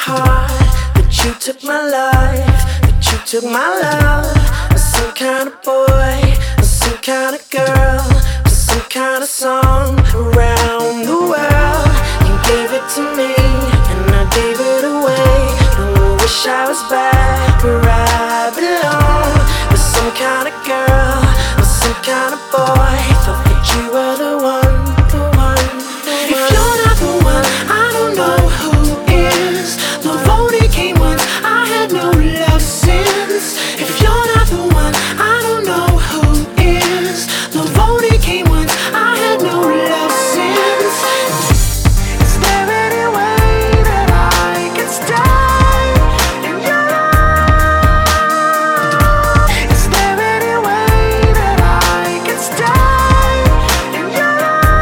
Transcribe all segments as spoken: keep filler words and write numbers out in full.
heart, that you took my life, that you took my love. Some kind of boy, some kind of girl, some kind of song around the world. You gave it to me, and I gave it away. I wish I was back where I belong, with some kind of girl, with some kind of boy. Thought that you were the one, the one, the one. If you're not the one, I don't know who is. Love only came once, I had no love since. If you're not the one, I don't know who is. Love only came once, I had no love since. Is there any way that I can stay in your life? Is there any way that I can stay in your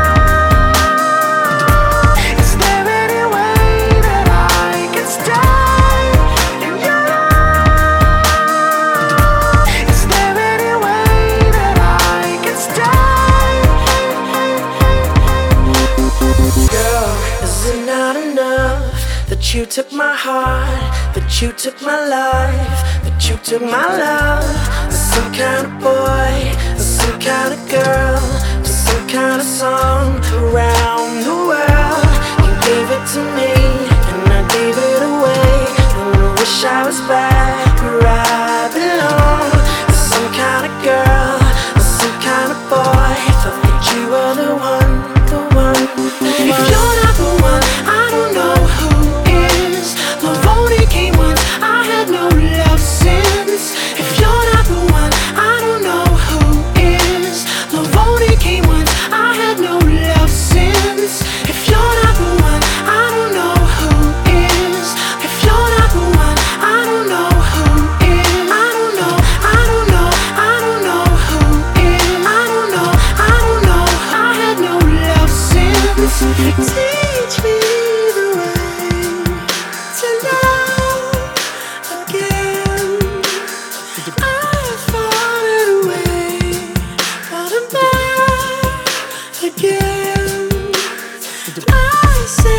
life? Is there any way that I can stay in your life? Is there any way that I can stay? Girl, is it not enough that you took my heart, that you took my life, that you took my love? Some kind of boy, some kind of girl, some kind of song around the world. You gave it to me, and I gave it away. And I wish I was back where I belong, some kind of girl, some kind of boy. Thought that you were the one, the one, the one. If you're not the one, I don't know who is. Love only came once, I had no love since. If you're not the one, I don't know who is. Love only came once, I had no love since. If you're not the one, I don't know who is. If you're not the one, I don't know who is. I don't know, I don't know, I don't know who is. I don't know, I don't know, I had no love since. Teach me the way to love again. I've fallen away, but I'm back again. I say